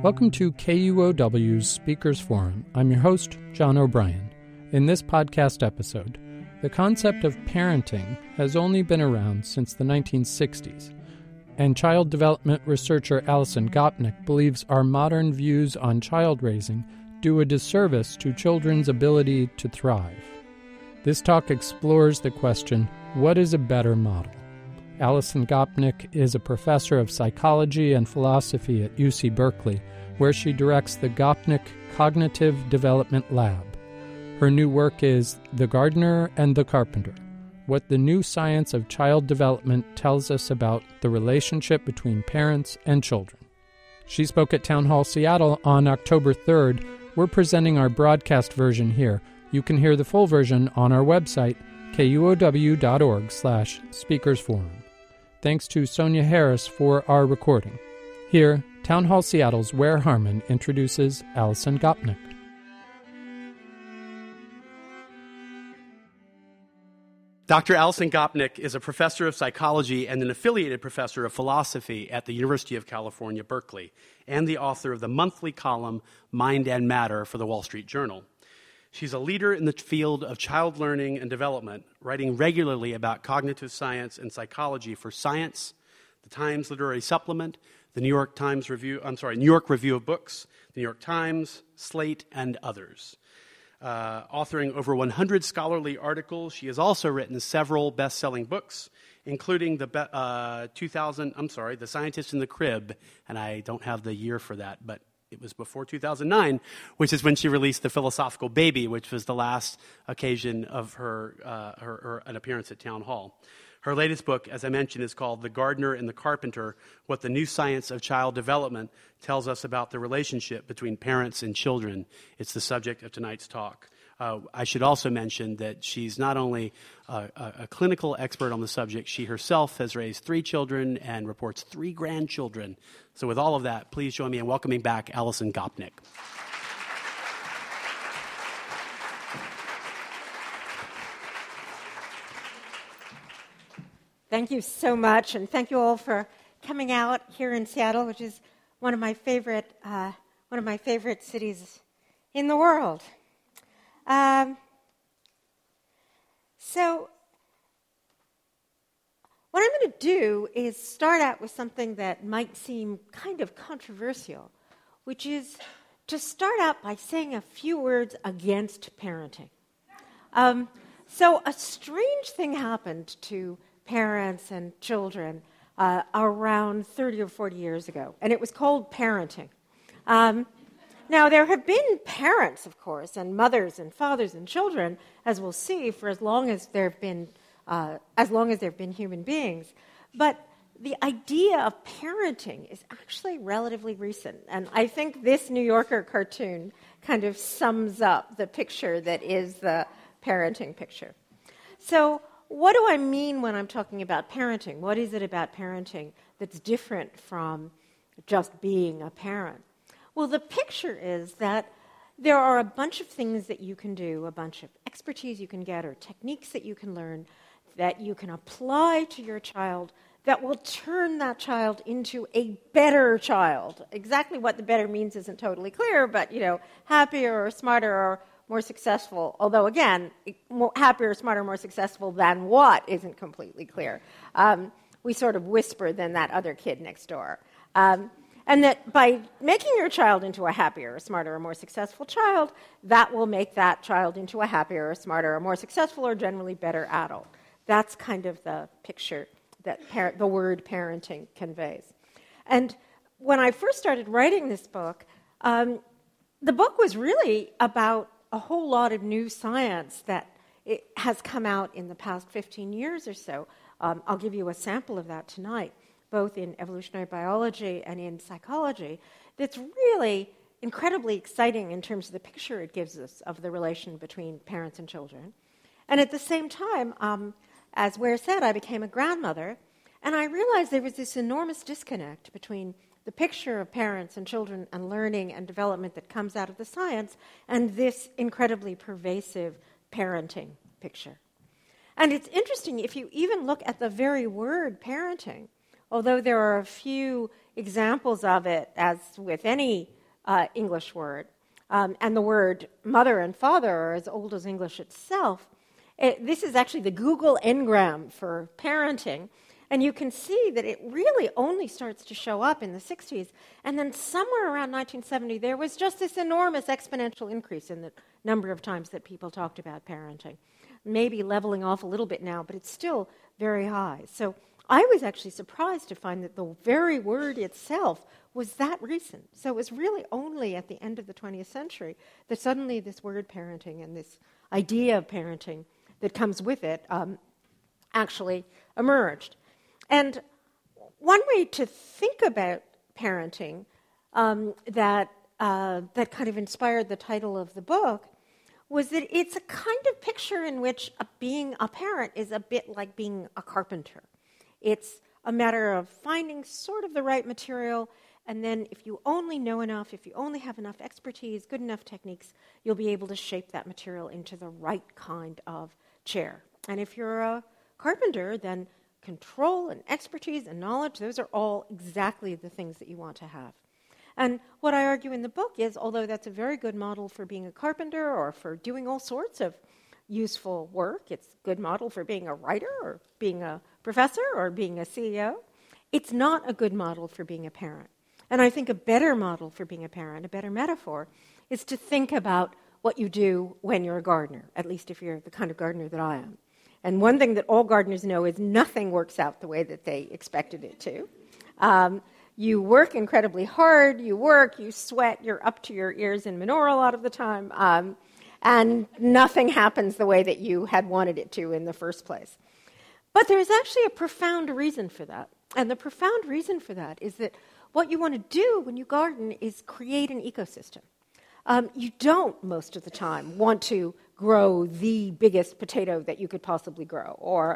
Welcome to KUOW's Speakers Forum. I'm your host, John O'Brien. In this podcast episode, the concept of parenting has only been around since the 1960s, and child development researcher Alison Gopnik believes our modern views on child raising do a disservice to children's ability to thrive. This talk explores the question, what is a better model? Alison Gopnik is a professor of psychology and philosophy at UC Berkeley, where she directs the Gopnik Cognitive Development Lab. Her new work is The Gardener and the Carpenter, what the new science of child development tells us about the relationship between parents and children. She spoke at Town Hall Seattle on October 3rd. We're presenting our broadcast version here. You can hear the full version on our website, kuow.org/speakersforum. Thanks to Sonia Harris for our recording. Here, Town Hall Seattle's Ware Harmon introduces Alison Gopnik. Dr. Alison Gopnik is a professor of psychology and an affiliated professor of philosophy at the University of California, Berkeley, and the author of the monthly column Mind and Matter for the Wall Street Journal. She's a leader in the field of child learning and development, writing regularly about cognitive science and psychology for Science, the Times Literary Supplement, the New York Review of Books, the New York Times, Slate, and others. Authoring over 100 scholarly articles, she has also written several best-selling books, including The Scientist in the Crib, and I don't have the year for that, but it was before 2009, which is when she released The Philosophical Baby, which was the last occasion of an appearance at Town Hall. Her latest book, as I mentioned, is called The Gardener and the Carpenter, What the New Science of Child Development Tells Us About the Relationship Between Parents and Children. It's the subject of tonight's talk. I should also mention that she's not only a clinical expert on the subject, she herself has raised 3 children and reports 3 grandchildren. So with all of that, please join me in welcoming back Alison Gopnik. Thank you so much, and thank you all for coming out here in Seattle, which is one of my favorite cities in the world. So what I'm going to do is start out with something that might seem kind of controversial, which is to start out by saying a few words against parenting. So a strange thing happened to parents and children around 30 or 40 years ago, and it was called parenting. Now, there have been parents, of course, and mothers and fathers and children, as we'll see, for as long as there have been human beings. But the idea of parenting is actually relatively recent, and I think this New Yorker cartoon kind of sums up the picture that is the parenting picture. So, what do I mean when I'm talking about parenting? What is it about parenting that's different from just being a parent? Well, the picture is that there are a bunch of things that you can do, a bunch of expertise you can get, or techniques that you can learn that you can apply to your child that will turn that child into a better child. Exactly what the better means isn't totally clear, but, happier or smarter or more successful, although, again, happier, smarter, more successful than what isn't completely clear. We sort of whisper than that other kid next door. And that by making your child into a happier, smarter, or more successful child, that will make that child into a happier, smarter, or more successful, or generally better adult. That's kind of the picture that the word parenting conveys. And when I first started writing this book, the book was really about a whole lot of new science that has come out in the past 15 years or so. I'll give you a sample of that tonight, both in evolutionary biology and in psychology, that's really incredibly exciting in terms of the picture it gives us of the relation between parents and children. And at the same time, as Ware said, I became a grandmother, and I realized there was this enormous disconnect between the picture of parents and children and learning and development that comes out of the science and this incredibly pervasive parenting picture. And it's interesting, if you even look at the very word parenting, although there are a few examples of it, as with any English word, and the word mother and father are as old as English itself, this is actually the Google Ngram for parenting. And you can see that it really only starts to show up in the 60s. And then somewhere around 1970, there was just this enormous exponential increase in the number of times that people talked about parenting. Maybe leveling off a little bit now, but it's still very high. So I was actually surprised to find that the very word itself was that recent. So it was really only at the end of the 20th century that suddenly this word parenting and this idea of parenting that comes with it actually emerged. And one way to think about parenting that kind of inspired the title of the book was that it's a kind of picture in which being a parent is a bit like being a carpenter. It's a matter of finding sort of the right material, and then if you only know enough, if you only have enough expertise, good enough techniques, you'll be able to shape that material into the right kind of chair. And if you're a carpenter, then control and expertise and knowledge, those are all exactly the things that you want to have. And what I argue in the book is, although that's a very good model for being a carpenter or for doing all sorts of useful work, it's a good model for being a writer or being a professor or being a CEO, it's not a good model for being a parent. And I think a better model for being a parent, a better metaphor, is to think about what you do when you're a gardener, at least if you're the kind of gardener that I am. And one thing that all gardeners know is nothing works out the way that they expected it to. You work incredibly hard, you sweat, you're up to your ears in manure a lot of the time, and nothing happens the way that you had wanted it to in the first place. But there's actually a profound reason for that. And the profound reason for that is that what you want to do when you garden is create an ecosystem. You don't, most of the time, want to grow the biggest potato that you could possibly grow, or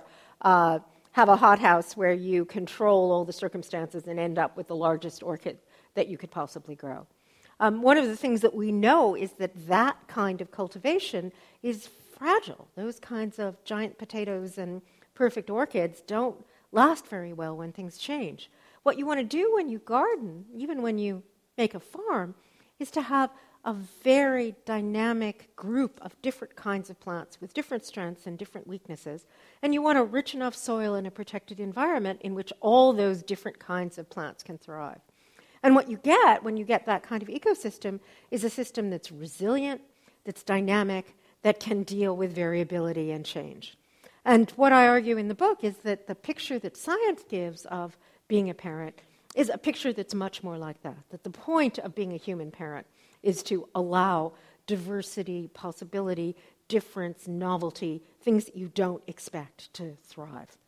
have a hothouse where you control all the circumstances and end up with the largest orchid that you could possibly grow. One of the things that we know is that kind of cultivation is fragile. Those kinds of giant potatoes and perfect orchids don't last very well when things change. What you want to do when you garden, even when you make a farm, is to have a very dynamic group of different kinds of plants with different strengths and different weaknesses. And you want a rich enough soil and a protected environment in which all those different kinds of plants can thrive. And what you get when you get that kind of ecosystem is a system that's resilient, that's dynamic, that can deal with variability and change. And what I argue in the book is that the picture that science gives of being a parent is a picture that's much more like that the point of being a human parent is to allow diversity, possibility, difference, novelty, things that you don't expect to thrive.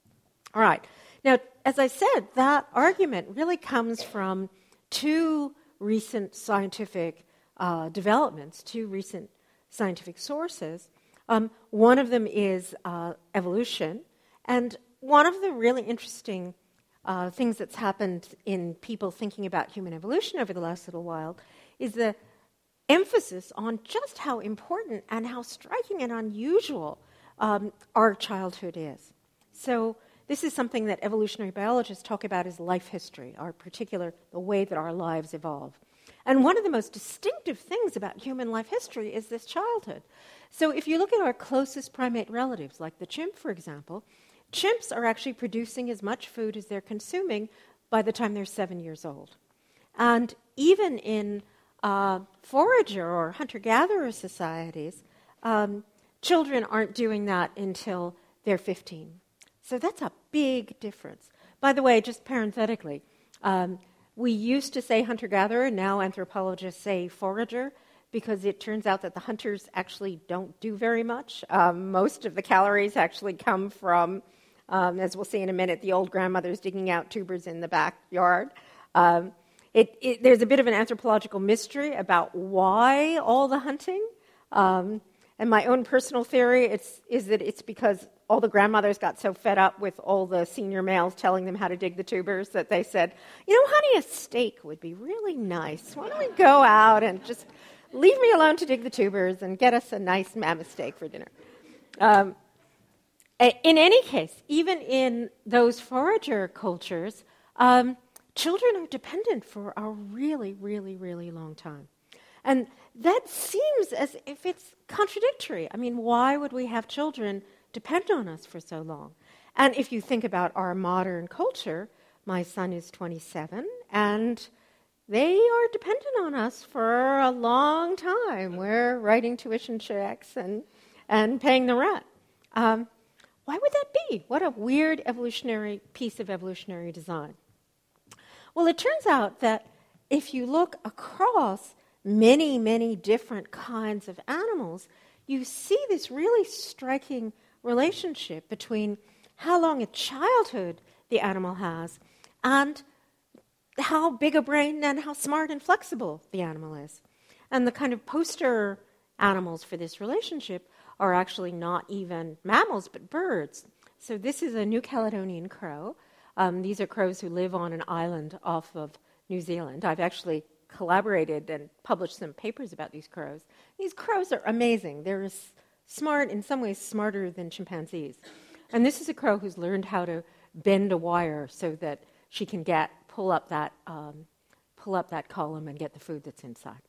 All right. Now, as I said, that argument really comes from two recent scientific developments, two recent scientific sources. One of them is evolution, and one of the really interesting things that's happened in people thinking about human evolution over the last little while is the emphasis on just how important and how striking and unusual our childhood is. So this is something that evolutionary biologists talk about as life history, the way that our lives evolve. And one of the most distinctive things about human life history is this childhood. So if you look at our closest primate relatives, like the chimp, for example, chimps are actually producing as much food as they're consuming by the time they're 7 years old. And even in forager or hunter-gatherer societies, children aren't doing that until they're 15. So that's a big difference. By the way, just parenthetically, we used to say hunter-gatherer, now anthropologists say forager, because it turns out that the hunters actually don't do very much. Most of the calories actually come from, as we'll see in a minute, the old grandmothers digging out tubers in the backyard. There's a bit of an anthropological mystery about why all the hunting. And my own personal theory is that it's because all the grandmothers got so fed up with all the senior males telling them how to dig the tubers that they said, honey, a steak would be really nice. Why don't we go out and just leave me alone to dig the tubers and get us a nice mammoth steak for dinner? In any case, even in those forager cultures, children are dependent for a really, really, really long time. And that seems as if it's contradictory. I mean, why would we have children depend on us for so long? And if you think about our modern culture, my son is 27, and they are dependent on us for a long time. We're writing tuition checks and paying the rent. Why would that be? What a weird evolutionary piece of evolutionary design. Well, it turns out that if you look across many, many different kinds of animals, you see this really striking relationship between how long a childhood the animal has and how big a brain and how smart and flexible the animal is. And the kind of poster animals for this relationship are actually not even mammals, but birds. So this is a New Caledonian crow. These are crows who live on an island off of New Zealand. I've actually collaborated and published some papers about these crows. These crows are amazing. They're smart, in some ways smarter than chimpanzees. And this is a crow who's learned how to bend a wire so that she can pull up that column and get the food that's inside.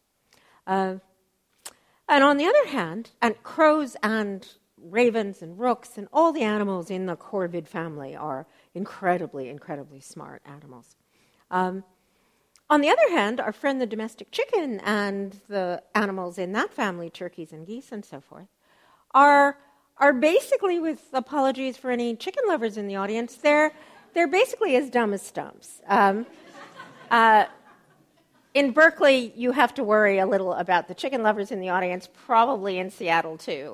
And on the other hand, and crows and ravens and rooks and all the animals in the corvid family are incredibly, incredibly smart animals. On the other hand, our friend the domestic chicken and the animals in that family, turkeys and geese and so forth, are basically, with apologies for any chicken lovers in the audience, they're basically as dumb as stumps. In Berkeley, you have to worry a little about the chicken lovers in the audience, probably in Seattle too.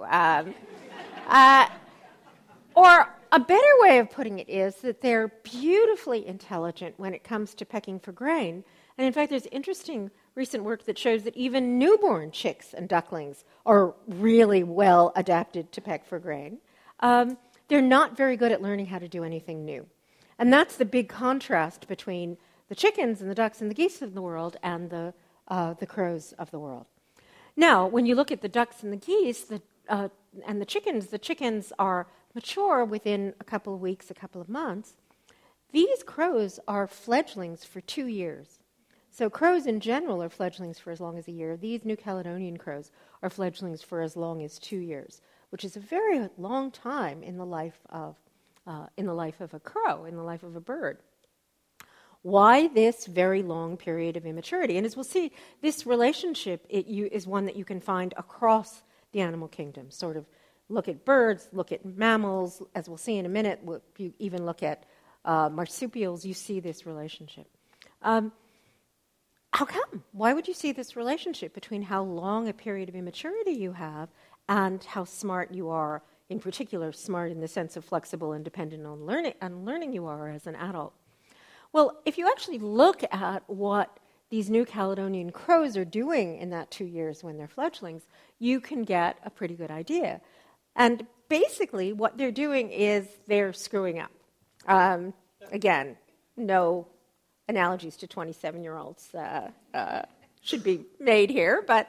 Or a better way of putting it is that they're beautifully intelligent when it comes to pecking for grain. And in fact, there's interesting recent work that shows that even newborn chicks and ducklings are really well adapted to peck for grain. They're not very good at learning how to do anything new. And that's the big contrast between the chickens and the ducks and the geese of the world and the crows of the world. Now, when you look at the ducks and the geese and the chickens are mature within a couple of weeks, a couple of months. These crows are fledglings for 2 years. So crows in general are fledglings for as long as a year. These New Caledonian crows are fledglings for as long as 2 years, which is a very long time in the life of a crow, in the life of a bird. Why this very long period of immaturity? And as we'll see, this relationship is one that you can find across the animal kingdom. Sort of look at birds, look at mammals, as we'll see in a minute, you even look at marsupials, you see this relationship. How come? Why would you see this relationship between how long a period of immaturity you have and how smart you are, in particular smart in the sense of flexible and dependent on learning you are as an adult? Well, if you actually look at what these New Caledonian crows are doing in that 2 years when they're fledglings, you can get a pretty good idea. And basically what they're doing is they're screwing up. Again, no analogies to 27-year-olds should be made here, but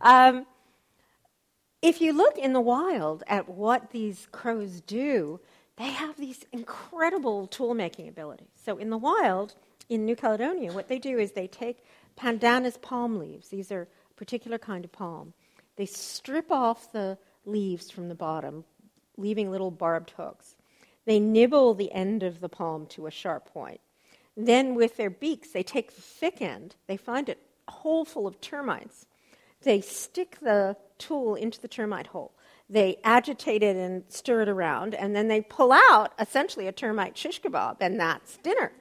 if you look in the wild at what these crows do, they have these incredible tool-making abilities. So in the wild, in New Caledonia, what they do is they take pandanus palm leaves. These are a particular kind of palm. They strip off the leaves from the bottom, leaving little barbed hooks. They nibble the end of the palm to a sharp point. Then with their beaks, they take the thick end. They find a hole full of termites. They stick the tool into the termite hole. They agitate it and stir it around, and then they pull out, essentially, a termite shish kebab, and that's dinner.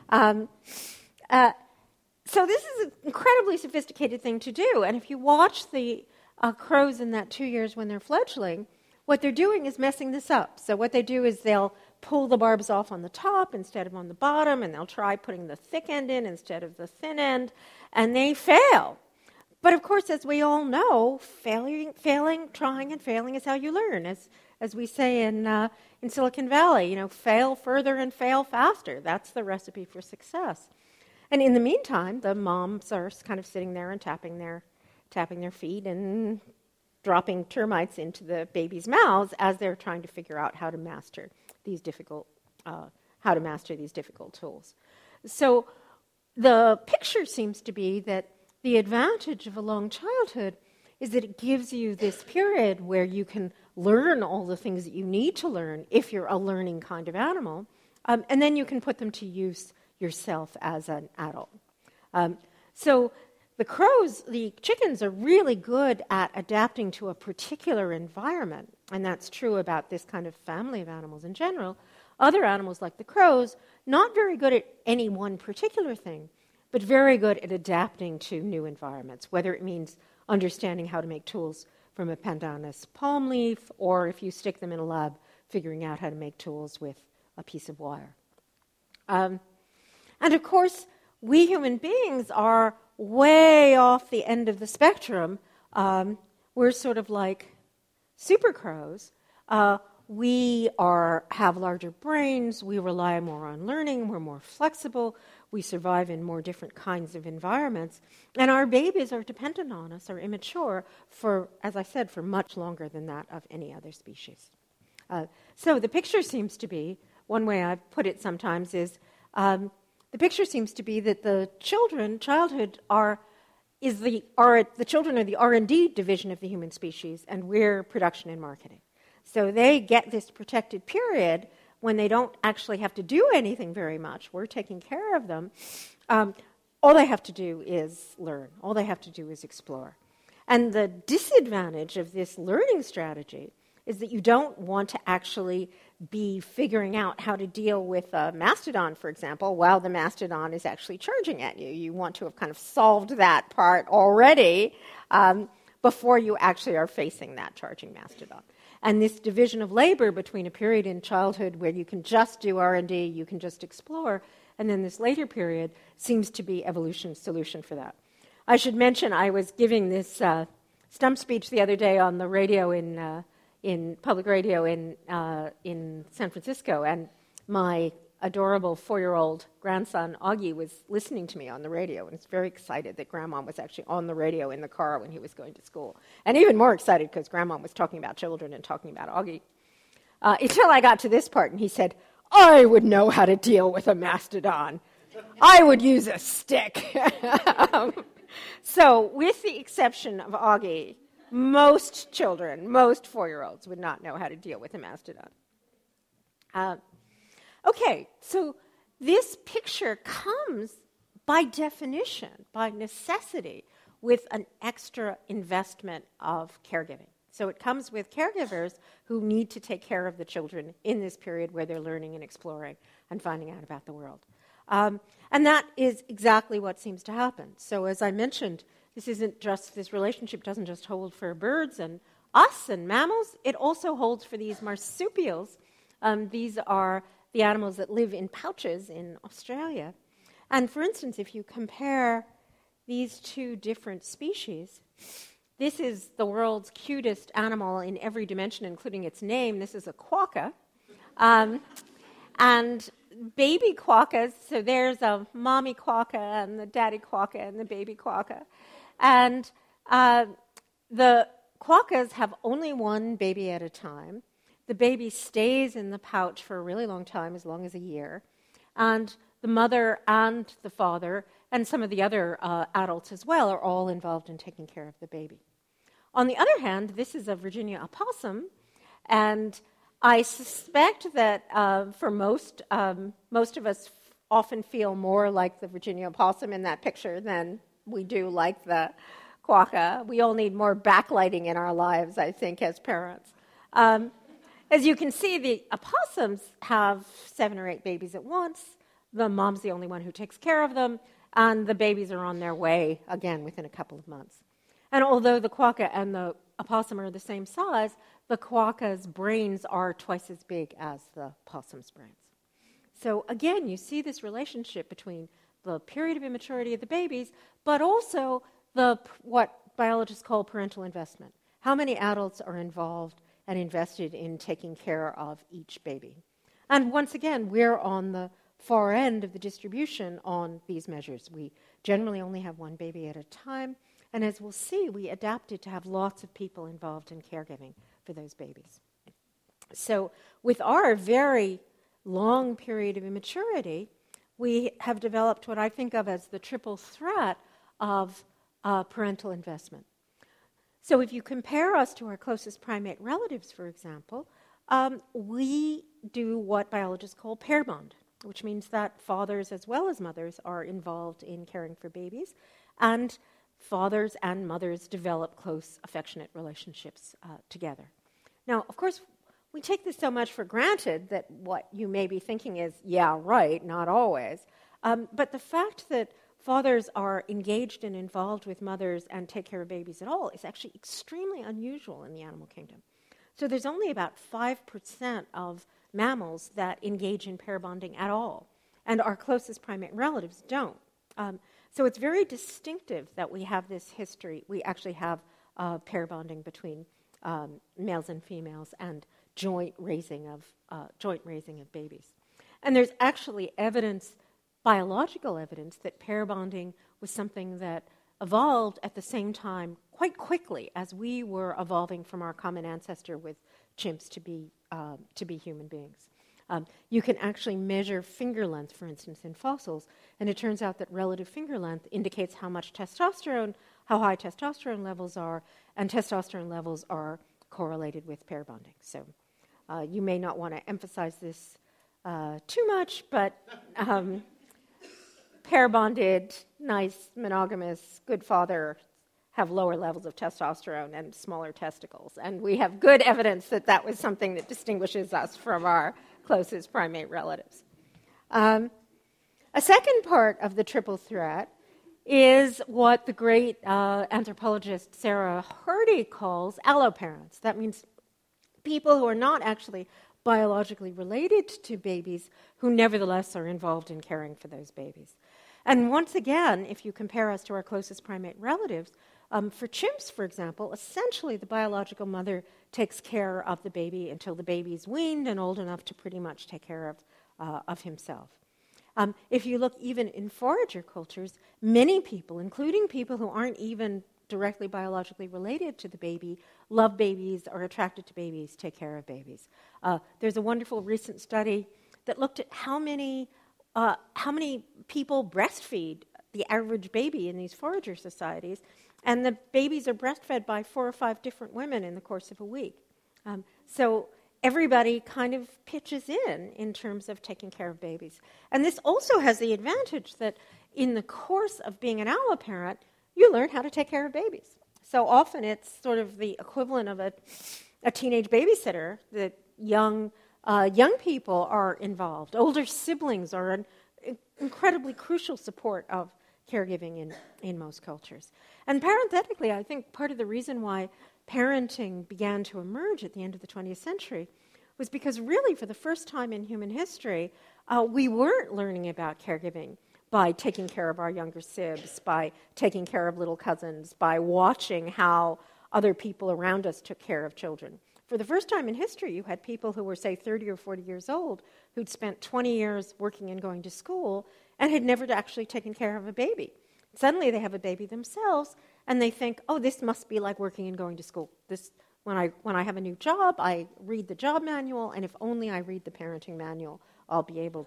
So this is an incredibly sophisticated thing to do, and if you watch the crows in that 2 years when they're fledgling, what they're doing is messing this up. So what they do is they'll pull the barbs off on the top instead of on the bottom, and they'll try putting the thick end in instead of the thin end, and they fail. But of course, as we all know, trying and failing is how you learn. As we say in Silicon Valley, fail further and fail faster. That's the recipe for success. And in the meantime, the moms are kind of sitting there and tapping their feet and dropping termites into the baby's mouths as they're trying to figure out how to master these difficult tools. So the picture seems to be that the advantage of a long childhood is that it gives you this period where you can learn all the things that you need to learn if you're a learning kind of animal, and then you can put them to use yourself as an adult. So the chickens are really good at adapting to a particular environment, and that's true about this kind of family of animals in general. Other animals, like the crows, not very good at any one particular thing, but very good at adapting to new environments, whether it means understanding how to make tools from a pandanus palm leaf, or if you stick them in a lab, figuring out how to make tools with a piece of wire. And of course, we human beings are way off the end of the spectrum. We're sort of like super crows. We have larger brains, we rely more on learning, we're more flexible, we survive in more different kinds of environments, and our babies are dependent on us, are immature, for, as I said, for much longer than that of any other species. So the picture seems to be, one way I've put it sometimes is, the picture seems to be that the children are the R&D division of the human species, and we're production and marketing. So they get this protected period when they don't actually have to do anything very much. We're taking care of them. All they have to do is learn. All they have to do is explore. And the disadvantage of this learning strategy is that you don't want to actually be figuring out how to deal with a mastodon, for example, while the mastodon is actually charging at you. You want to have kind of solved that part already before you actually are facing that charging mastodon. And this division of labor between a period in childhood where you can just do R&D, you can just explore, and then this later period seems to be evolution's solution for that. I should mention I was giving this stump speech the other day on the radio in public radio in San Francisco, and my adorable 4-year-old grandson, Augie, was listening to me on the radio and was very excited that Grandma was actually on the radio in the car when he was going to school. And even more excited because Grandma was talking about children and talking about Augie. Until I got to this part, and he said, "I would know how to deal with a mastodon. I would use a stick." So with the exception of Augie, most children, most 4-year-olds would not know how to deal with a mastodon. Okay, so this picture comes by definition, by necessity, with an extra investment of caregiving. So it comes with caregivers who need to take care of the children in this period where they're learning and exploring and finding out about the world. And that is exactly what seems to happen. So as I mentioned, this relationship doesn't just hold for birds and us and mammals, it also holds for these marsupials. These are the animals that live in pouches in Australia. And for instance, if you compare these two different species, this is the world's cutest animal in every dimension, including its name. This is a quokka. And baby quokkas, so there's a mommy quokka and the daddy quokka and the baby quokka. And the quokkas have only one baby at a time. The baby stays in the pouch for a really long time, as long as a year. And the mother and the father and some of the other adults as well are all involved in taking care of the baby. On the other hand, this is a Virginia opossum, and I suspect that for most of us often feel more like the Virginia opossum in that picture than we do like the quokka. We all need more backlighting in our lives, I think, as parents. As you can see, the opossums have 7 or 8 babies at once. The mom's the only one who takes care of them, and the babies are on their way, again, within a couple of months. And although the quokka and the opossum are the same size, the quokka's brains are twice as big as the possum's brains. So again, you see this relationship between the period of immaturity of the babies, but also what biologists call parental investment. How many adults are involved and invested in taking care of each baby? And once again, we're on the far end of the distribution on these measures. We generally only have one baby at a time. And as we'll see, we adapted to have lots of people involved in caregiving for those babies. So with our very long period of immaturity, we have developed what I think of as the triple threat of parental investment. So if you compare us to our closest primate relatives, for example, we do what biologists call pair bond, which means that fathers as well as mothers are involved in caring for babies, and fathers and mothers develop close, affectionate relationships together. Now, of course, we take this so much for granted that what you may be thinking is, yeah, right, not always. But the fact that fathers are engaged and involved with mothers and take care of babies at all is actually extremely unusual in the animal kingdom. So there's only about 5% of mammals that engage in pair bonding at all, and our closest primate relatives don't. So it's very distinctive that we have this history. We actually have pair bonding between males and females and joint raising of babies. And there's actually evidence, biological evidence, that pair bonding was something that evolved at the same time quite quickly as we were evolving from our common ancestor with chimps to be human beings. You can actually measure finger length, for instance, in fossils, and it turns out that relative finger length indicates how much testosterone, how high testosterone levels are, and testosterone levels are correlated with pair bonding. So you may not want to emphasize this too much, but pair bonded, nice, monogamous, good father have lower levels of testosterone and smaller testicles. And we have good evidence that that was something that distinguishes us from our closest primate relatives. A second part of the triple threat is what the great anthropologist Sarah Hardy calls alloparents. That means people who are not actually biologically related to babies who nevertheless are involved in caring for those babies. And once again, if you compare us to our closest primate relatives, for chimps, for example, essentially the biological mother takes care of the baby until the baby's weaned and old enough to pretty much take care of himself. If you look even in forager cultures, many people, including people who aren't even directly biologically related to the baby, love babies, are attracted to babies, take care of babies. There's a wonderful recent study that looked at how many people breastfeed the average baby in these forager societies, and the babies are breastfed by 4 or 5 different women in the course of a week. So everybody kind of pitches in terms of taking care of babies. And this also has the advantage that in the course of being an alloparent, you learn how to take care of babies. So often it's sort of the equivalent of a teenage babysitter that young people are involved. Older siblings are an incredibly crucial support of caregiving in most cultures. And parenthetically, I think part of the reason why parenting began to emerge at the end of the 20th century was because really for the first time in human history, we weren't learning about caregiving by taking care of our younger sibs, by taking care of little cousins, by watching how other people around us took care of children. For the first time in history, you had people who were, say, 30 or 40 years old who'd spent 20 years working and going to school and had never actually taken care of a baby. Suddenly they have a baby themselves, and they think, oh, this must be like working and going to school. When I have a new job, I read the job manual, and if only I read the parenting manual, I'll be able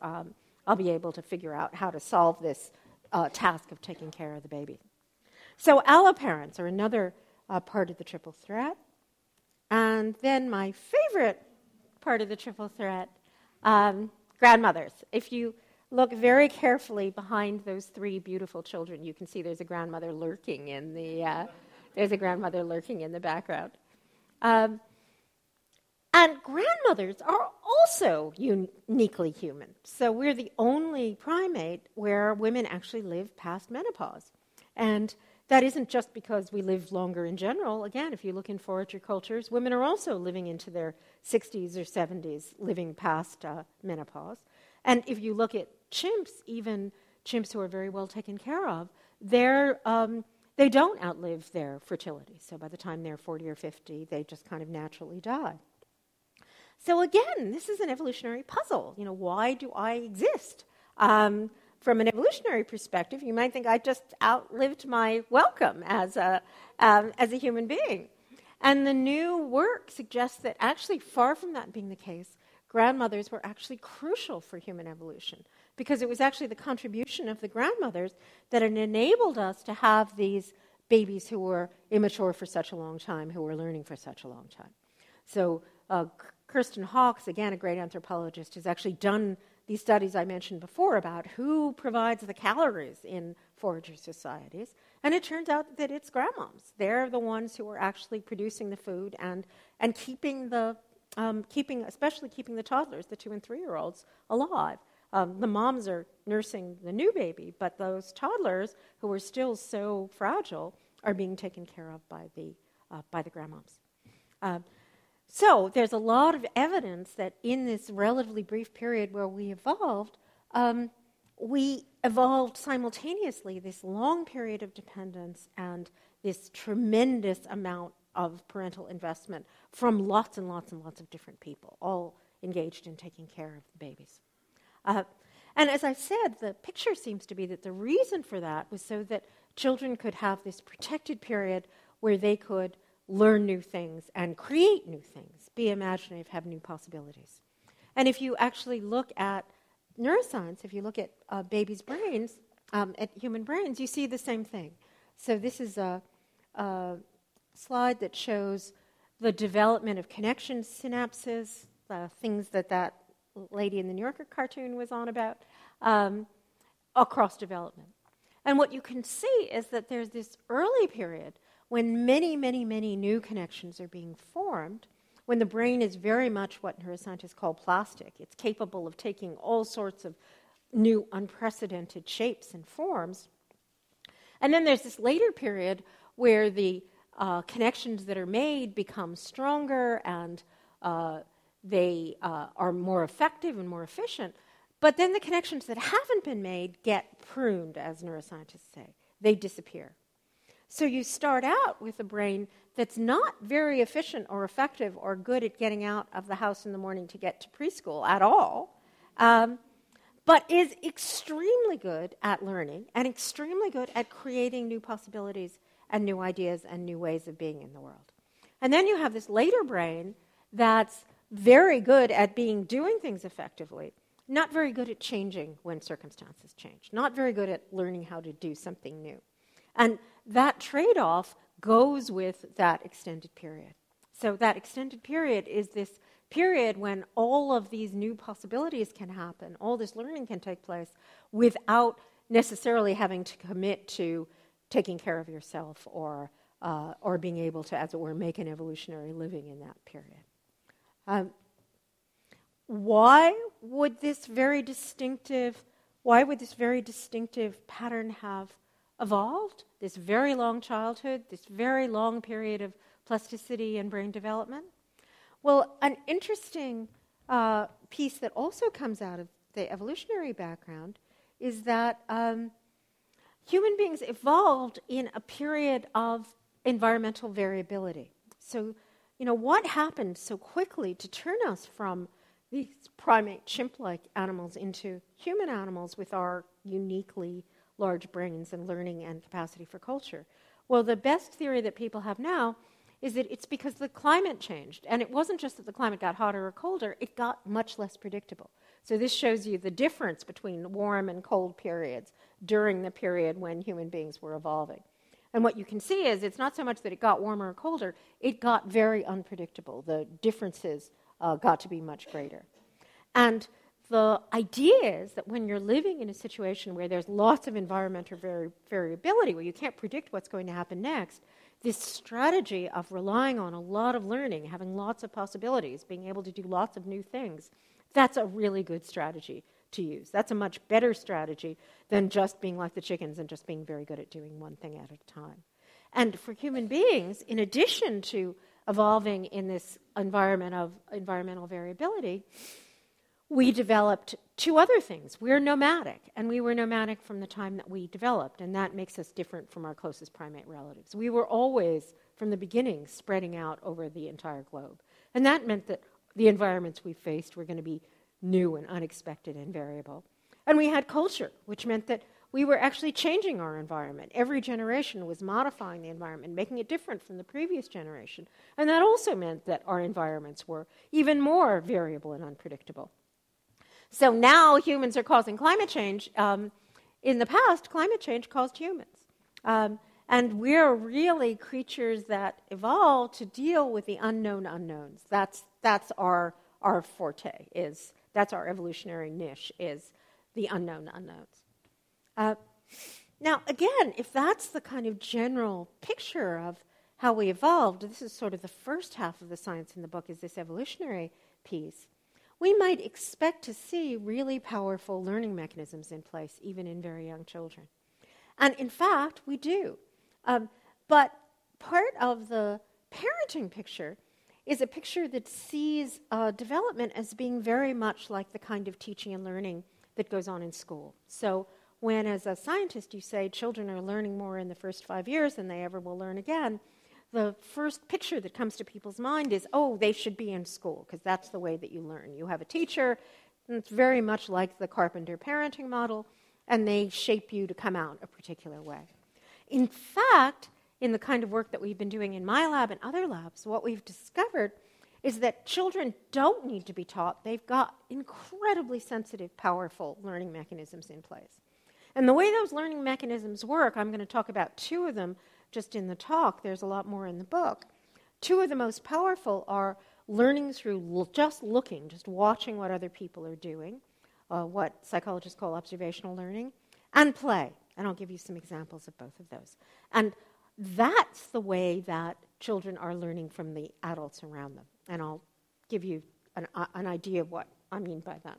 to figure out how to solve this task of taking care of the baby. So alloparents are another part of the triple threat. And then my favorite part of the triple threat, grandmothers. If you look very carefully behind those 3 beautiful children, you can see there's a grandmother lurking in the background. And grandmothers are also uniquely human. So we're the only primate where women actually live past menopause. And that isn't just because we live longer in general. Again, if you look in forager cultures, women are also living into their 60s or 70s, living past menopause. And if you look at chimps, even chimps who are very well taken care of, they don't outlive their fertility. So by the time they're 40 or 50, they just kind of naturally die. So again, this is an evolutionary puzzle. Why do I exist? from an evolutionary perspective, you might think I just outlived my welcome as a human being. And the new work suggests that actually, far from that being the case, grandmothers were actually crucial for human evolution, because it was actually the contribution of the grandmothers that had enabled us to have these babies who were immature for such a long time, who were learning for such a long time. So Kirsten Hawkes, again, a great anthropologist, has actually done these studies I mentioned before about who provides the calories in forager societies. And it turns out that it's grandmoms. They're the ones who are actually producing the food and keeping especially keeping the toddlers, the 2 and 3-year-olds, alive. The moms are nursing the new baby, but those toddlers who are still so fragile are being taken care of by the grandmoms. So there's a lot of evidence that in this relatively brief period where we evolved simultaneously this long period of dependence and this tremendous amount of parental investment from lots and lots and lots of different people, all engaged in taking care of the babies. And as I said, the picture seems to be that the reason for that was so that children could have this protected period where they could learn new things and create new things, be imaginative, have new possibilities. And if you actually look at neuroscience, if you look at babies' brains, at human brains, you see the same thing. So this is a slide that shows the development of connection synapses, things that lady in the New Yorker cartoon was on about, across development. And what you can see is that there's this early period when many, many, many new connections are being formed, when the brain is very much what neuroscientists call plastic. It's capable of taking all sorts of new, unprecedented shapes and forms. And then there's this later period where the connections that are made become stronger and they are more effective and more efficient. But then the connections that haven't been made get pruned, as neuroscientists say. They disappear. So you start out with a brain that's not very efficient or effective or good at getting out of the house in the morning to get to preschool at all, but is extremely good at learning and extremely good at creating new possibilities and new ideas and new ways of being in the world. And then you have this later brain that's very good at doing things effectively, not very good at changing when circumstances change, not very good at learning how to do something new. And that trade-off goes with that extended period. So that extended period is this period when all of these new possibilities can happen, all this learning can take place without necessarily having to commit to taking care of yourself or being able to, as it were, make an evolutionary living in that period. Why would this very distinctive pattern have evolved? This very long childhood, this very long period of plasticity and brain development? Well, an interesting piece that also comes out of the evolutionary background is that human beings evolved in a period of environmental variability. So, what happened so quickly to turn us from these primate, chimp-like animals into human animals with our uniquely large brains and learning and capacity for culture? Well, the best theory that people have now is that it's because the climate changed. And it wasn't just that the climate got hotter or colder, it got much less predictable. So this shows you the difference between warm and cold periods during the period when human beings were evolving. And what you can see is it's not so much that it got warmer or colder, it got very unpredictable. The differences got to be much greater. And the idea is that when you're living in a situation where there's lots of environmental variability, where you can't predict what's going to happen next, this strategy of relying on a lot of learning, having lots of possibilities, being able to do lots of new things, that's a really good strategy to use. That's a much better strategy than just being like the chickens and just being very good at doing one thing at a time. And for human beings, in addition to evolving in this environment of environmental variability, we developed two other things. We're nomadic, and we were nomadic from the time that we developed, and that makes us different from our closest primate relatives. We were always, from the beginning, spreading out over the entire globe. And that meant that the environments we faced were going to be new and unexpected and variable. And we had culture, which meant that we were actually changing our environment. Every generation was modifying the environment, making it different from the previous generation. And that also meant that our environments were even more variable and unpredictable. So now humans are causing climate change. In the past, climate change caused humans. And we're really creatures that evolved to deal with the unknown unknowns. That's our forte, that's our evolutionary niche, is the unknown unknowns. Now, again, if that's the kind of general picture of how we evolved, this is sort of the first half of the science in the book, is this evolutionary piece, we might expect to see really powerful learning mechanisms in place, even in very young children. And in fact, we do. But part of the parenting picture is a picture that sees development as being very much like the kind of teaching and learning that goes on in school. So when, as a scientist, you say children are learning more in the first 5 years than they ever will learn again, the first picture that comes to people's mind is, oh, they should be in school, because that's the way that you learn. You have a teacher, and it's very much like the Carpenter parenting model, and they shape you to come out a particular way. In fact, in the kind of work that we've been doing in my lab and other labs, what we've discovered is that children don't need to be taught. They've got incredibly sensitive, powerful learning mechanisms in place. And the way those learning mechanisms work, I'm going to talk about two of them just in the talk. There's a lot more in the book. Two of the most powerful are learning through just looking, just watching what other people are doing, what psychologists call observational learning, and play. And I'll give you some examples of both of those. And that's the way that children are learning from the adults around them. And I'll give you an idea of what I mean by that.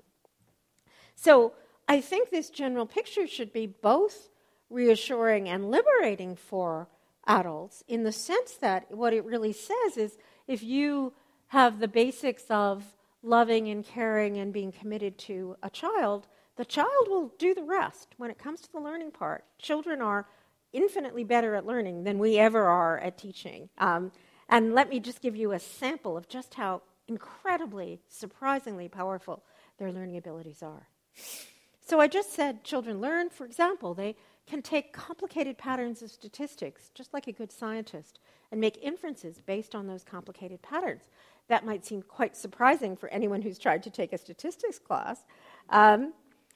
So I think this general picture should be both reassuring and liberating for adults, in the sense that what it really says is, if you have the basics of loving and caring and being committed to a child, the child will do the rest. When it comes to the learning part, children are infinitely better at learning than we ever are at teaching. And let me just give you a sample of just how incredibly, surprisingly powerful their learning abilities are. So I just said children learn. For example, they can take complicated patterns of statistics, just like a good scientist, and make inferences based on those complicated patterns. That might seem quite surprising for anyone who's tried to take a statistics class. And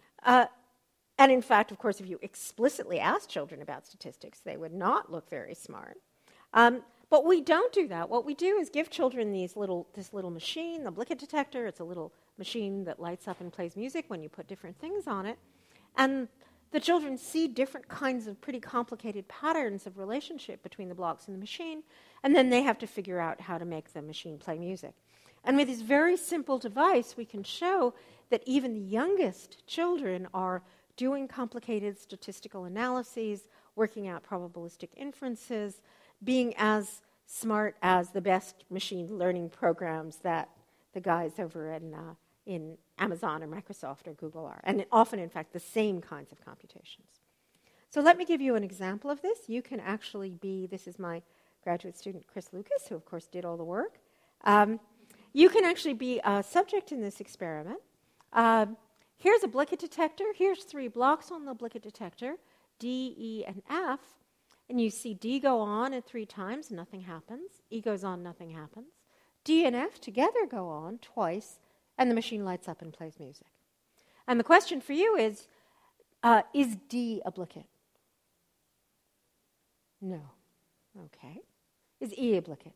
in fact, of course, if you explicitly ask children about statistics, they would not look very smart. But we don't do that. What we do is give children this little machine, the Blickett detector. It's a little machine that lights up and plays music when you put different things on it. And the children see different kinds of pretty complicated patterns of relationship between the blocks in the machine, and then they have to figure out how to make the machine play music. And with this very simple device, we can show that even the youngest children are doing complicated statistical analyses, working out probabilistic inferences, being as smart as the best machine learning programs that the guys over in Amazon or Microsoft or Google are, and often, in fact, the same kinds of computations. So let me give you an example of this. You can actually be, this is my graduate student, Chris Lucas, who, of course, did all the work. You can actually be a subject in this experiment. Here's a Blickett detector. Here's 3 blocks on the Blickett detector, D, E, and F. And you see D go on at 3 times, nothing happens. E goes on, nothing happens. D and F together go on twice, and the machine lights up and plays music. And the question for you is D a Blickett? No. Okay. Is E a Blickett?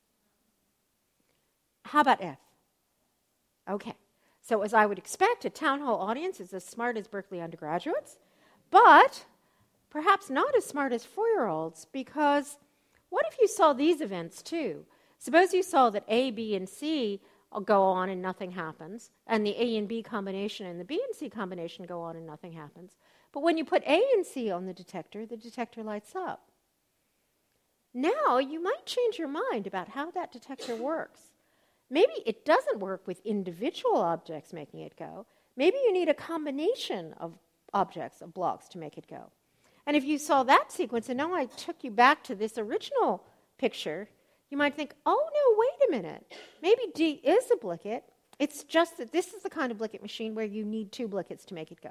How about F? Okay. So as I would expect, a town hall audience is as smart as Berkeley undergraduates, but perhaps not as smart as 4-year-olds, because what if you saw these events too? Suppose you saw that A, B, and C go on and nothing happens, and the A and B combination and the B and C combination go on and nothing happens. But when you put A and C on the detector lights up. Now you might change your mind about how that detector works. Maybe it doesn't work with individual objects making it go. Maybe you need a combination of objects, of blocks, to make it go. And if you saw that sequence, and now I took you back to this original picture, you might think, oh, no, wait a minute. Maybe D is a Blickett. It's just that this is the kind of Blickett machine where you need 2 Blicketts to make it go.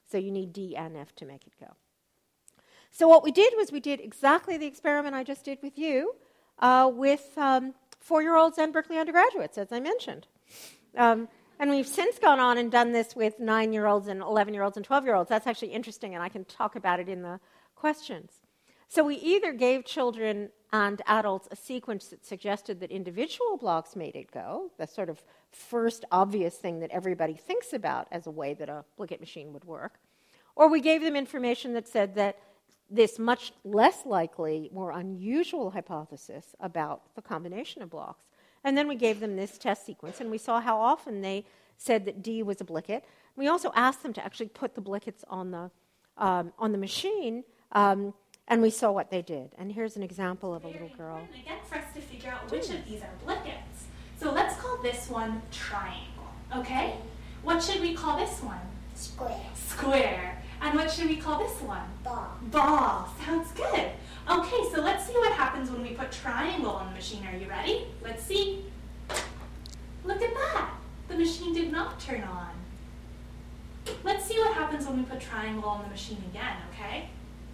So you need D and F to make it go. So what we did was we did exactly the experiment I just did with you with 4-year-olds and Berkeley undergraduates, as I mentioned. And we've since gone on and done this with 9-year-olds and 11-year-olds and 12-year-olds. That's actually interesting, and I can talk about it in the questions. So we either gave children and adults a sequence that suggested that individual blocks made it go, the sort of first obvious thing that everybody thinks about as a way that a Blickett machine would work, or we gave them information that said that this much less likely, more unusual hypothesis about the combination of blocks. And then we gave them this test sequence, and we saw how often they said that D was a Blickett. We also asked them to actually put the Blickets on the machine, and we saw what they did. And here's an example of a little girl. Again, for us to figure out which of these are Blickets. So let's call this one triangle, okay? What should we call this one? Square. Square. And what should we call this one? Ball. Ball. Sounds good. Okay, so let's see what happens when we put triangle on the machine. Are you ready? Let's see. Look at that. The machine did not turn on. Let's see what happens when we put triangle on the machine again, okay?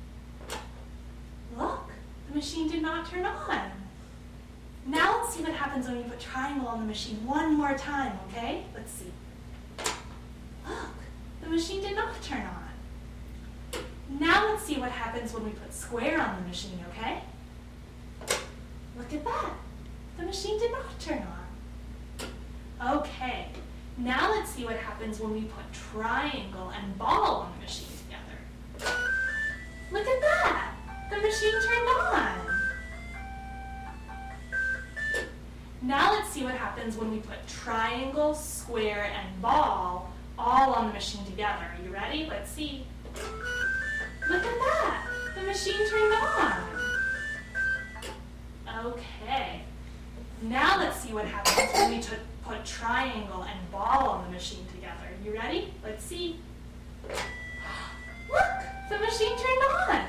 Look, the machine did not turn on. Now let's see what happens when we put triangle on the machine one more time, okay? Let's see. Look, the machine did not turn on. Now let's see what happens when we put square on the machine, okay? Look at that. The machine did not turn on. Okay, now let's see what happens when we put triangle and ball on the machine together. Look at that. The machine turned on. Now let's see what happens when we put triangle, square, and ball all on the machine together. Are you ready? Let's see. Look at that. The machine turned on. Okay. Now let's see what happens when we put triangle and ball on the machine together. You ready? Let's see. Look, the machine turned on.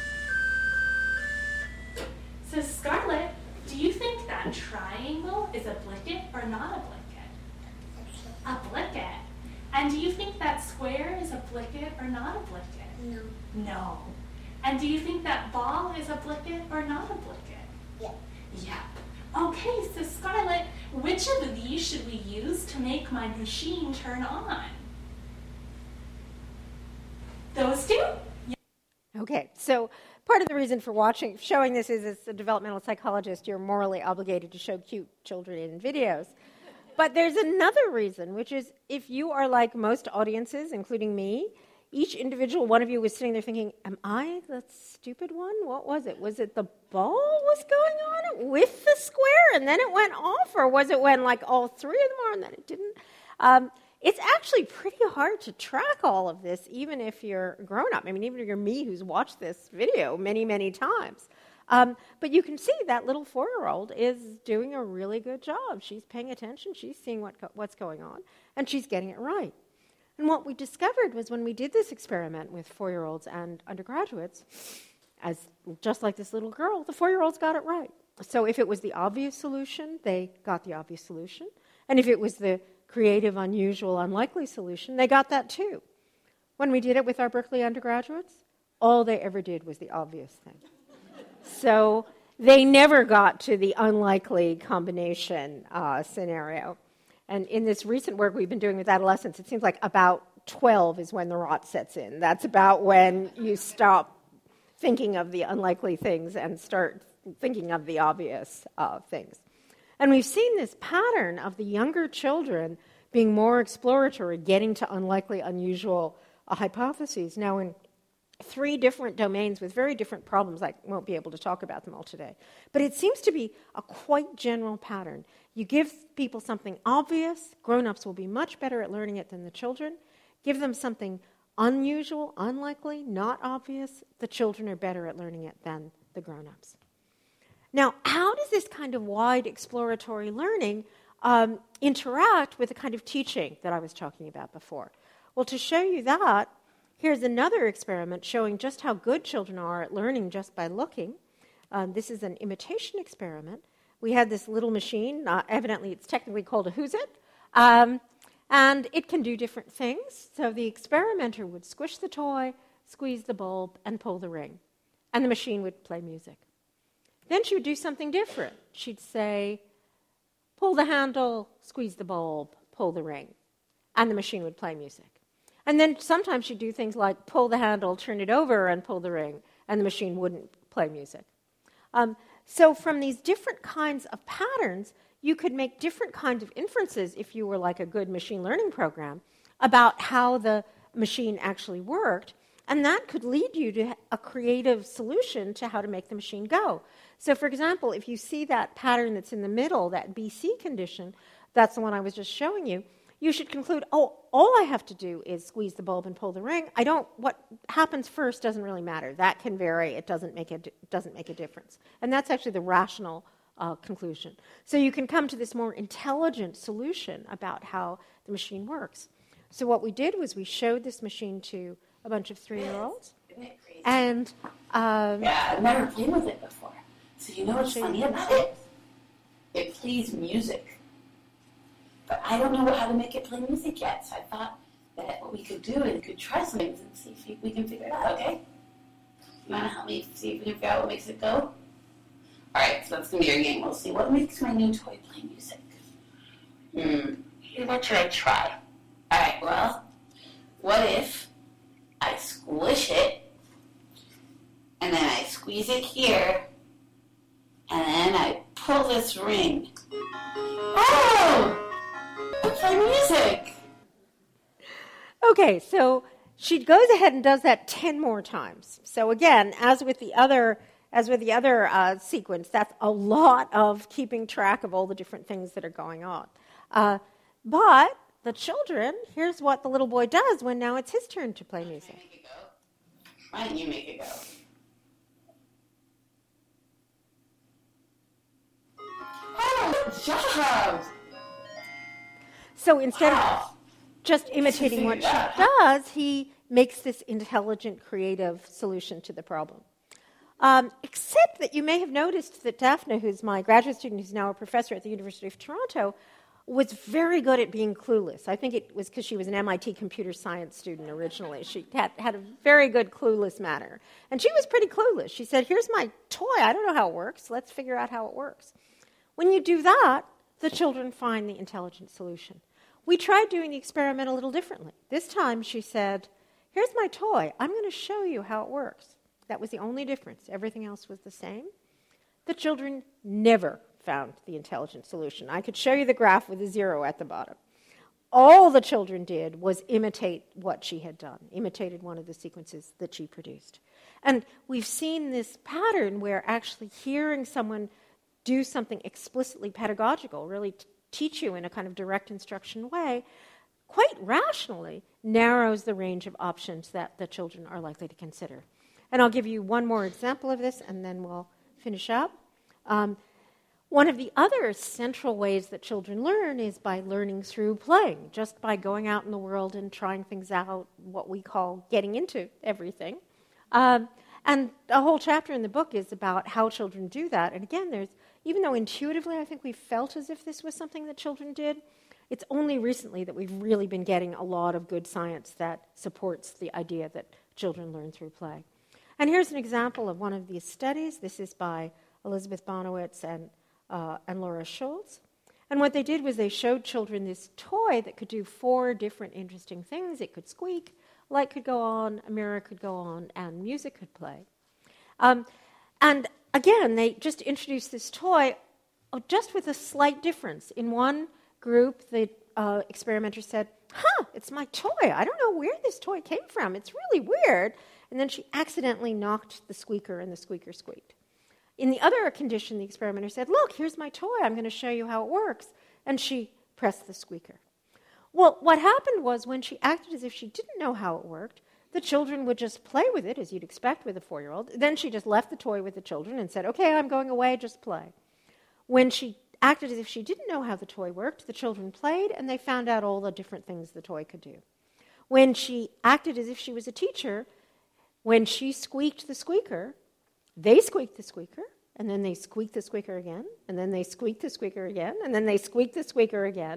So Scarlett, do you think that triangle is a Blickett or not a Blickett? A Blickett. And do you think that square is a Blickett or not a Blickett? No. No. And do you think that ball is a Blickett or not a Blickett? Yep. Yep. Okay, so Scarlett, which of these should we use to make my machine turn on? Those two? Okay, so part of the reason for showing this is as a developmental psychologist, you're morally obligated to show cute children in videos. But there's another reason, which is if you are like most audiences, including me, each individual one of you was sitting there thinking, am I the stupid one? What was it? Was it the ball was going on with the square and then it went off? Or was it when like all three of them are and then it didn't? It's actually pretty hard to track all of this, even if you're grown up. I mean, even if you're me who's watched this video many, many times. But you can see that little 4-year-old is doing a really good job. She's paying attention. She's seeing what's going on. And she's getting it right. And what we discovered was when we did this experiment with 4-year-olds and undergraduates, just like this little girl, the 4-year-olds got it right. So if it was the obvious solution, they got the obvious solution. And if it was the creative, unusual, unlikely solution, they got that too. When we did it with our Berkeley undergraduates, all they ever did was the obvious thing. So they never got to the unlikely combination scenario. And in this recent work we've been doing with adolescents, it seems like about 12 is when the rot sets in. That's about when you stop thinking of the unlikely things and start thinking of the obvious things. And we've seen this pattern of the younger children being more exploratory, getting to unlikely, unusual hypotheses. Now, in 3 different domains with very different problems. I won't be able to talk about them all today. But it seems to be a quite general pattern. You give people something obvious, grown-ups will be much better at learning it than the children. Give them something unusual, unlikely, not obvious, the children are better at learning it than the grown-ups. Now, how does this kind of wide exploratory learning interact with the kind of teaching that I was talking about before? Well, to show you that, here's another experiment showing just how good children are at learning just by looking. This is an imitation experiment. We had this little machine. Evidently, it's technically called a Who's It. And it can do different things. So the experimenter would squish the toy, squeeze the bulb, and pull the ring. And the machine would play music. Then she would do something different. She'd say, pull the handle, squeeze the bulb, pull the ring. And the machine would play music. And then sometimes she'd do things like pull the handle, turn it over, and pull the ring. And the machine wouldn't play music. So from these different kinds of patterns, you could make different kinds of inferences if you were like a good machine learning program about how the machine actually worked. And that could lead you to a creative solution to how to make the machine go. So, for example, if you see that pattern that's in the middle, that BC condition, that's the one I was just showing you, you should conclude, oh, all I have to do is squeeze the bulb and pull the ring. What happens first doesn't really matter. That can vary. It doesn't make a difference. And that's actually the rational conclusion. So you can come to this more intelligent solution about how the machine works. So what we did was we showed this machine to a bunch of 3-year-olds. Isn't it crazy? And yeah, I've never played with it before. So you know what's funny about it? It plays music. But I don't know how to make it play music yet. So I thought that what we could do is we could try some things and see if we can figure it out, okay? You want to help me see if we can figure out what makes it go? All right, so that's going to be our game. We'll see what makes my new toy play music. What should I try? All right, well, what if I squish it, and then I squeeze it here, and then I pull this ring. Oh! I play music! okay, so she goes ahead and does that 10 more times. So again, as with the other sequence, that's a lot of keeping track of all the different things that are going on. But the children, here's what the little boy does when now it's his turn to play music. Make it go. Why don't you make it go? Oh, good job! So instead of just imitating what she does, he makes this intelligent, creative solution to the problem. Except that you may have noticed that Daphne, who's my graduate student who's now a professor at the University of Toronto, was very good at being clueless. I think it was because she was an MIT computer science student originally. She had a very good clueless manner. And she was pretty clueless. She said, here's my toy. I don't know how it works. Let's figure out how it works. When you do that, the children find the intelligent solution. We tried doing the experiment a little differently. This time she said, here's my toy. I'm going to show you how it works. That was the only difference. Everything else was the same. The children never found the intelligent solution. I could show you the graph with a 0 at the bottom. All the children did was imitate what she had done, imitated one of the sequences that she produced. And we've seen this pattern where actually hearing someone do something explicitly pedagogical, really teach you in a kind of direct instruction way, quite rationally narrows the range of options that the children are likely to consider. And I'll give you one more example of this, and then we'll finish up. One of the other central ways that children learn is by learning through playing, just by going out in the world and trying things out, what we call getting into everything. And a whole chapter in the book is about how children do that. And again, even though intuitively I think we felt as if this was something that children did, it's only recently that we've really been getting a lot of good science that supports the idea that children learn through play. And here's an example of one of these studies. This is by Elizabeth Bonowitz and Laura Schultz. And what they did was they showed children this toy that could do 4 different interesting things. It could squeak, light could go on, a mirror could go on, and music could play. And again, they just introduced this toy just with a slight difference. In one group, the experimenter said, it's my toy. I don't know where this toy came from. It's really weird. And then she accidentally knocked the squeaker, and the squeaker squeaked. In the other condition, the experimenter said, look, here's my toy. I'm going to show you how it works. And she pressed the squeaker. Well, what happened was when she acted as if she didn't know how it worked, the children would just play with it, as you'd expect with a 4-year-old. Then she just left the toy with the children and said, okay, I'm going away, just play. When she acted as if she didn't know how the toy worked, the children played, and they found out all the different things the toy could do. When she acted as if she was a teacher, when she squeaked the squeaker, they squeaked the squeaker, and then they squeaked the squeaker again, and then they squeaked the squeaker again, and then they squeaked the squeaker again.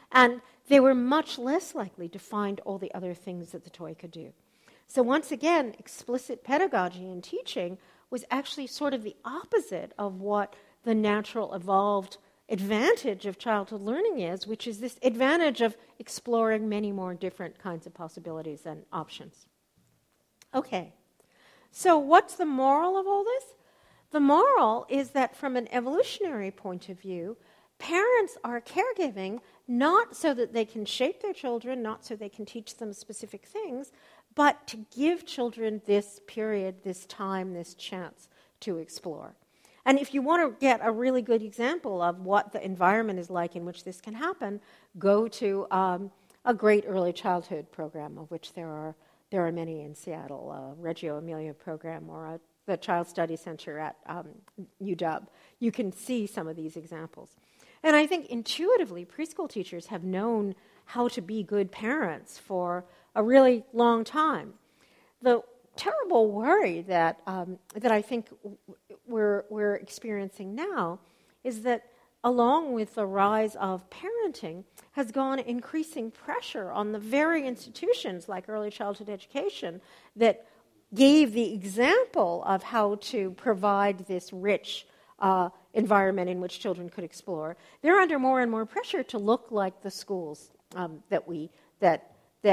And they were much less likely to find all the other things that the toy could do. So once again, explicit pedagogy and teaching was actually sort of the opposite of what the natural evolved advantage of childhood learning is, which is this advantage of exploring many more different kinds of possibilities and options. Okay, so what's the moral of all this? The moral is that from an evolutionary point of view, parents are caregiving not so that they can shape their children, not so they can teach them specific things, but to give children this period, this time, this chance to explore. And if you want to get a really good example of what the environment is like in which this can happen, go to a great early childhood program, of which there are many in Seattle, Reggio Emilia program, or the Child Study Center at UW. You can see some of these examples. And I think intuitively, preschool teachers have known how to be good parents for a really long time. The terrible worry that I think we're experiencing now is that along with the rise of parenting has gone increasing pressure on the very institutions like early childhood education that gave the example of how to provide this rich environment in which children could explore. They're under more and more pressure to look like the schools that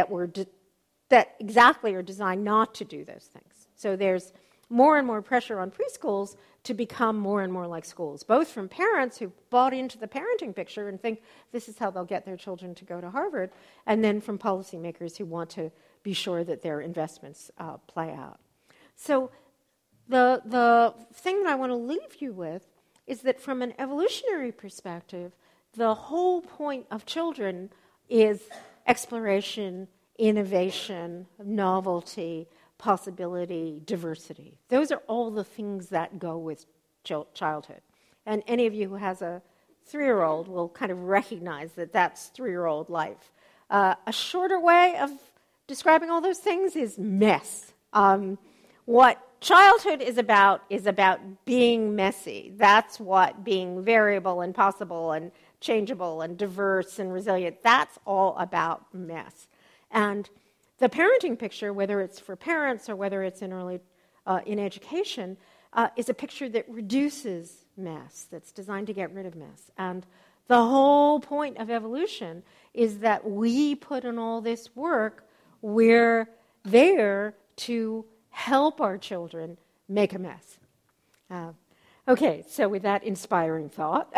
exactly are designed not to do those things. So there's more and more pressure on preschools to become more and more like schools, both from parents who bought into the parenting picture and think this is how they'll get their children to go to Harvard, and then from policymakers who want to be sure that their investments play out. So the thing that I want to leave you with is that from an evolutionary perspective, the whole point of children is exploration, innovation, novelty, possibility, diversity. Those are all the things that go with childhood. And any of you who has a 3-year-old will kind of recognize that that's 3-year-old life. A shorter way of describing all those things is mess. What childhood is about being messy. That's what being variable and possible and changeable and diverse and resilient, that's all about mess. And the parenting picture, whether it's for parents or whether it's in early in education, is a picture that reduces mess, that's designed to get rid of mess. And the whole point of evolution is that we put in all this work, we're there to help our children make a mess. Okay, so with that inspiring thought,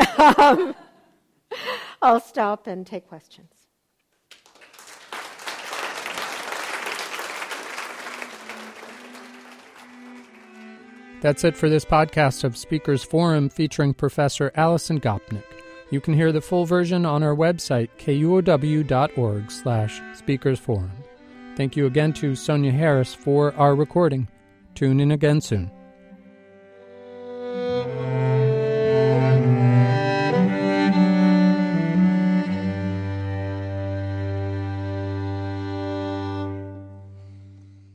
I'll stop and take questions. That's it for this podcast of Speakers Forum featuring Professor Alison Gopnik. You can hear the full version on our website, kuow.org/speakersforum. Thank you again to Sonia Harris for our recording. Tune in again soon.